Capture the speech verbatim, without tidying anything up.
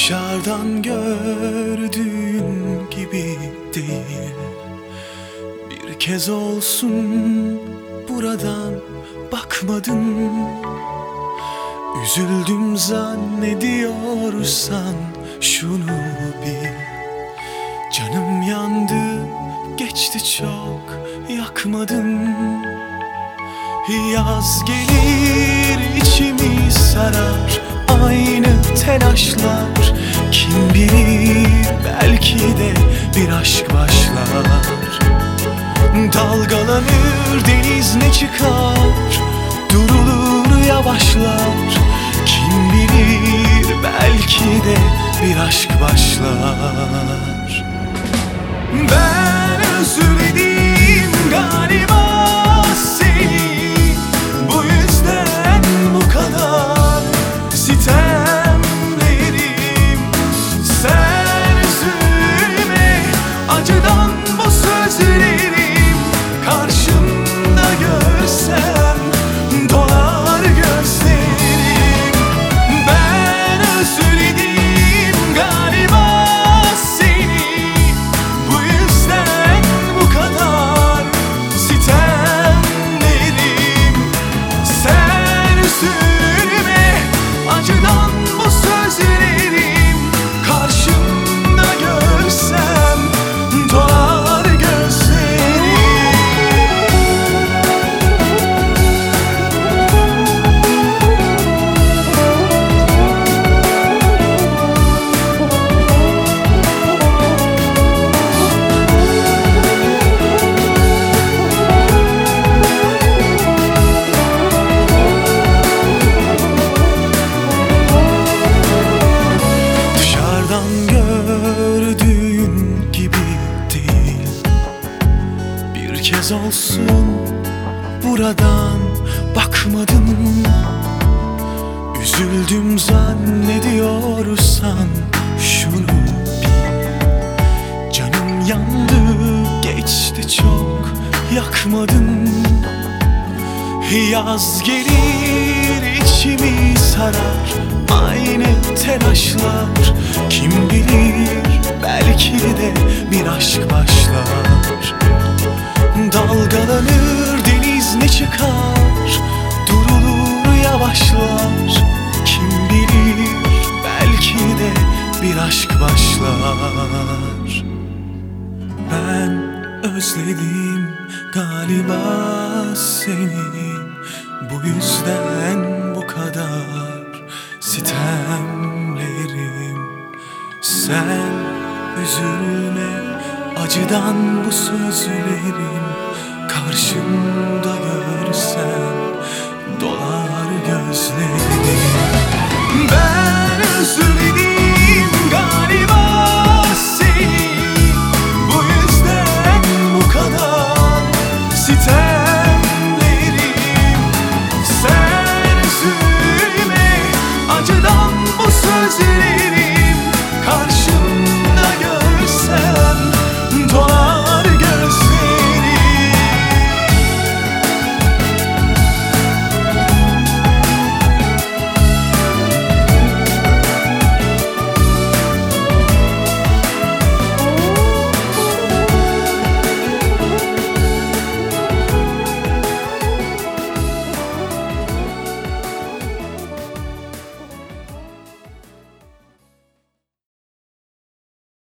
Dışarıdan gördüğün gibi değil. Bir kez olsun buradan bakmadın. Üzüldüm zannediyorsan şunu bil. Canım yandı, geçti çok, yakmadın. Yaz gelir, içimi sarar aynı telaşlar. Kim bilir, belki de bir aşk başlar. Dalgalanır deniz, ne çıkar, durulur yavaşlar. Kim bilir, belki de bir aşk başlar. Ben özledim galiba seni, bu yüzden bu kadar sitemlerim. Sen üzülme, acıdan bu sözlerim karşımda görsem dolar gözlerim. Ben özledim galiba seni, bu yüzden bu kadar sitemlerim. Sen üzülme, acıdan bu sözlerim karşımda görsem dolar gözlerim. Dışarıdan gördüğün gibi değil. Bir kez olsun buradan bakmadın. Üzüldüm zannediyorsan şunu bil. Canım yandı, geçti çok, yakmadın. Yaz gelir, içimi sarar aynı telaşlar. Kim bilir, belki de bir aşk başlar. Dalgalanır deniz, ne çıkar, durulur yavaşlar. Kim bilir, belki de bir aşk başlar. Ben özledim galiba seni, bu yüzden bu kadar sitemlerim. Sen üzülme, acıdan bu sözlerim karşımda görsem dolar gözlerim. Ben özledim galiba seni, bu yüzden bu kadar sitem